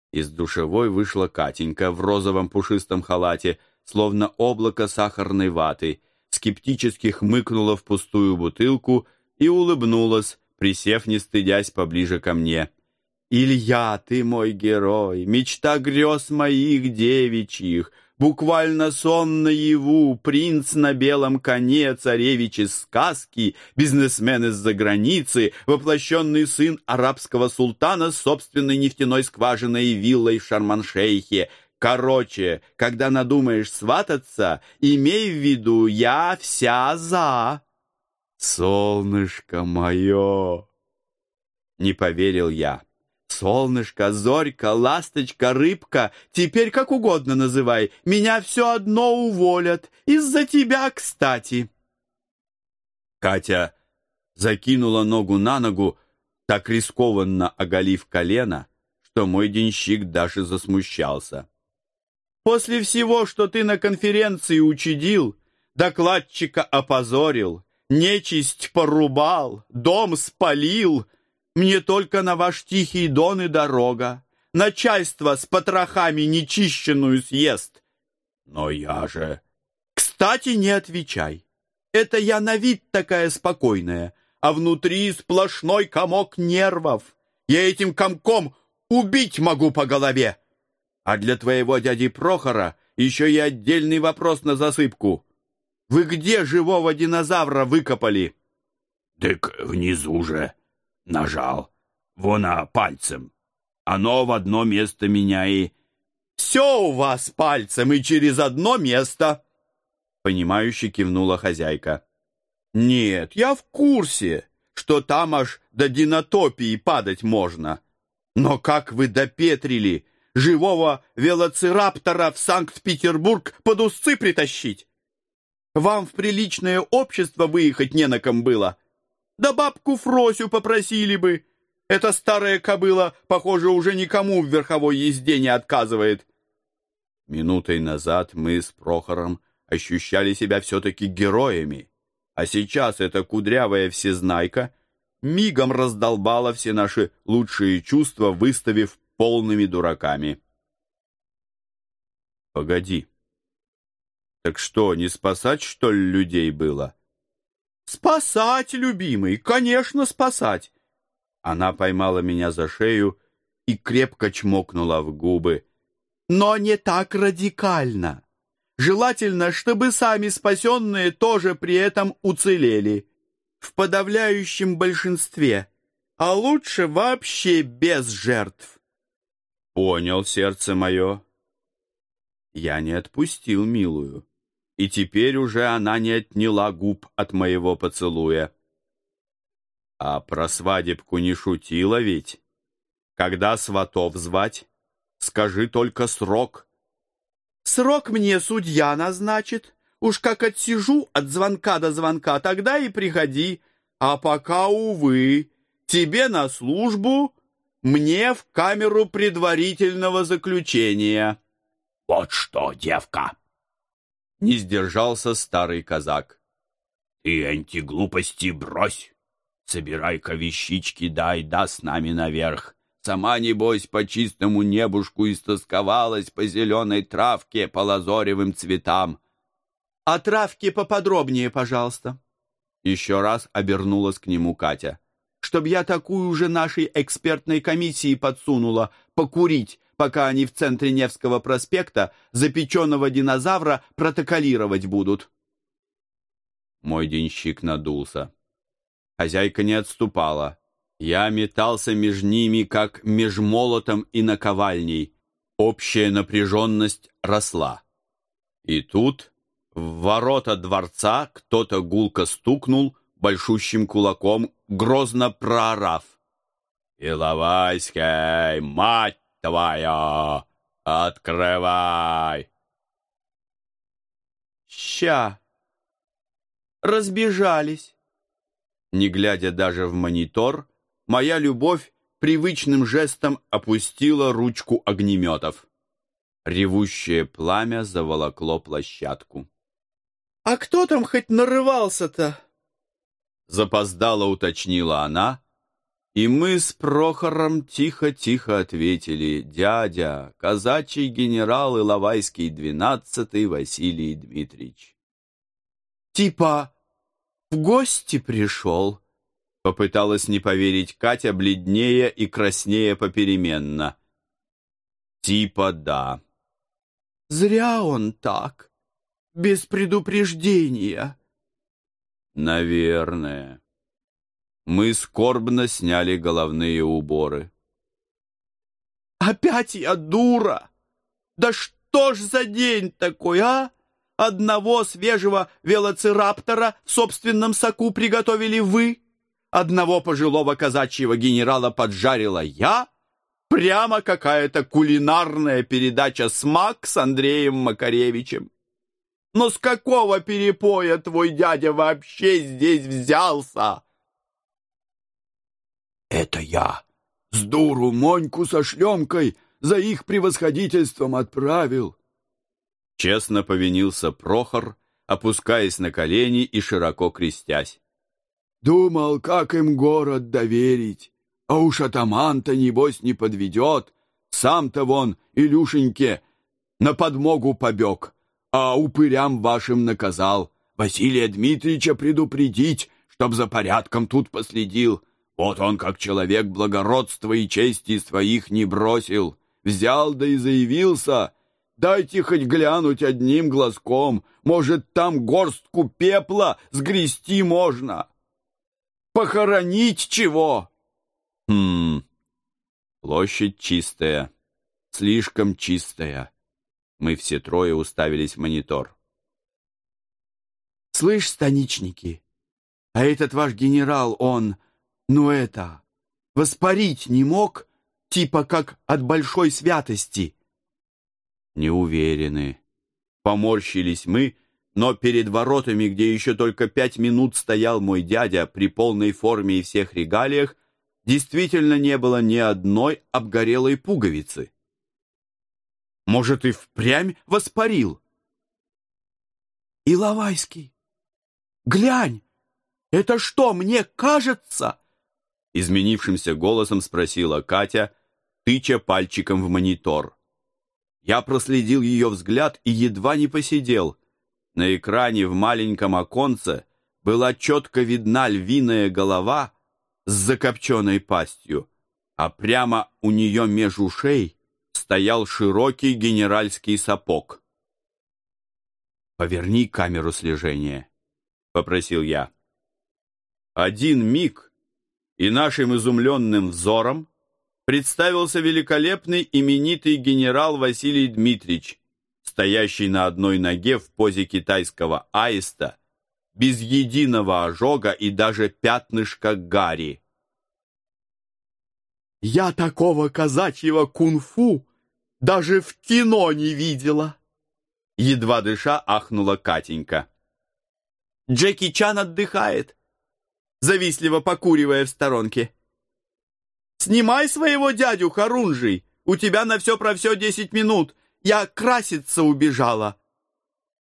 Из душевой вышла Катенька в розовом пушистом халате, словно облако сахарной ваты, скептически хмыкнула в пустую бутылку и улыбнулась, присев, не стыдясь, поближе ко мне. «Илья, ты мой герой, мечта грез моих девичьих, буквально сон наяву, принц на белом коне, царевич из сказки, бизнесмен из-за границы, воплощенный сын арабского султана с собственной нефтяной скважиной и виллой в Шарм-эль-Шейхе. Короче, когда надумаешь свататься, имей в виду, я вся за». «Солнышко мое!» Не поверил я. «Солнышко, зорька, ласточка, рыбка, теперь как угодно называй, меня все одно уволят, из-за тебя, кстати». Катя закинула ногу на ногу, так рискованно оголив колено, что мой денщик даже засмущался. «После всего, что ты на конференции учудил, докладчика опозорил, нечисть порубал, дом спалил, мне только на ваш Тихий Дон и дорога. Начальство с потрохами нечищенную съест». «Но я же...» «Кстати, не отвечай. Это я на вид такая спокойная, а внутри сплошной комок нервов. Я этим комком убить могу по голове. А для твоего дяди Прохора еще и отдельный вопрос на засыпку. Вы где живого динозавра выкопали?» «Так внизу же. Нажал. Вон пальцем. Оно в одно место меня и...» «Все у вас пальцем и через одно место!» Понимающе кивнула хозяйка. «Нет, я в курсе, что там аж до динотопии падать можно. Но как вы допетрили живого велоцираптора в Санкт-Петербург под усы притащить? Вам в приличное общество выехать не на ком было. Да бабку Фросю попросили бы. Эта старая кобыла, похоже, уже никому в верховой езде не отказывает». Минутой назад мы с Прохором ощущали себя все-таки героями, а сейчас эта кудрявая всезнайка мигом раздолбала все наши лучшие чувства, выставив полными дураками. «Погоди. Так что, не спасать, что ли, людей было?» «Спасать, любимый, конечно, спасать!» Она поймала меня за шею и крепко чмокнула в губы. «Но не так радикально. Желательно, чтобы сами спасенные тоже при этом уцелели. В подавляющем большинстве. А лучше вообще без жертв». «Понял, сердце мое». Я не отпустил милую. И теперь уже она не отняла губ от моего поцелуя. «А про свадебку не шутила ведь? Когда сватов звать? Скажи только срок». «Срок мне судья назначит. Уж как отсижу от звонка до звонка, тогда и приходи. А пока, увы, тебе на службу, мне в камеру предварительного заключения». «Вот что, девка!» Не сдержался старый казак. «Ты антиглупости брось. Собирай-ка вещички, да с нами наверх. Сама, небось, по чистому небушку истосковалась по зеленой травке, по лазоревым цветам». «О травке поподробнее, пожалуйста». Еще раз обернулась к нему Катя. «Чтоб я такую же нашей экспертной комиссии подсунула покурить, пока они в центре Невского проспекта запеченного динозавра протоколировать будут». Мой денщик надулся. Хозяйка не отступала. Я метался между ними, как меж молотом и наковальней. Общая напряженность росла. И тут в ворота дворца кто-то гулко стукнул большущим кулаком, грозно проорав: «Иловайский, мать твоя, открывай!» «Ща! Разбежались!» Не глядя даже в монитор, моя любовь привычным жестом опустила ручку огнеметов. Ревущее пламя заволокло площадку. «А кто там хоть нарывался-то?» Запоздало уточнила она, И мы с Прохором тихо-тихо ответили: «Дядя, казачий генерал Иловайский 12-й Василий Дмитриевич». «Типа в гости пришел?» — попыталась не поверить Катя, бледнее и краснее попеременно. «Типа да». «Зря он так, без предупреждения». «Наверное». Мы скорбно сняли головные уборы. «Опять я дура! Да что ж за день такой, а? Одного свежего велоцираптора в собственном соку приготовили вы, одного пожилого казачьего генерала поджарила я. Прямо какая-то кулинарная передача «Смак» с Андреем Макаревичем. Но с какого перепоя твой дядя вообще здесь взялся?» «Это я с дуру Моньку со шлемкой за их превосходительством отправил». Честно повинился Прохор, опускаясь на колени и широко крестясь. «Думал, как им город доверить, а уж атаман-то, небось, не подведет. Сам-то вон, Илюшеньке, на подмогу побег, а упырям вашим наказал Василия Дмитриевича предупредить, чтоб за порядком тут последил. Вот он, как человек благородства и чести своих не бросил, взял да и заявился. Дайте хоть глянуть одним глазком, может, там горстку пепла сгрести можно. Похоронить чего?» Площадь чистая, слишком чистая. Мы все трое уставились в монитор. «Слышь, станичники, а этот ваш генерал, он, воспарить не мог, типа как от большой святости?» Не уверены. Поморщились мы, но перед воротами, где еще только 5 минут стоял мой дядя при полной форме и всех регалиях, действительно не было ни одной обгорелой пуговицы. Может, и впрямь воспарил? «Иловайский, глянь, это что, мне кажется?» Изменившимся голосом спросила Катя, тыча пальчиком в монитор. Я проследил ее взгляд и едва не посидел. На экране в маленьком оконце была четко видна львиная голова с закопченной пастью, а прямо у нее меж ушей стоял широкий генеральский сапог. «Поверни камеру слежения», — попросил я. Один миг, и нашим изумленным взором представился великолепный именитый генерал Василий Дмитриевич, стоящий на одной ноге в позе китайского аиста, без единого ожога и даже пятнышка гари. «Я такого казачьего кунг-фу даже в кино не видела!» Едва дыша ахнула Катенька. «Джеки Чан отдыхает, завистливо покуривая в сторонке. Снимай своего дядю, Харунжий, у тебя на все про все 10 минут. Я краситься убежала.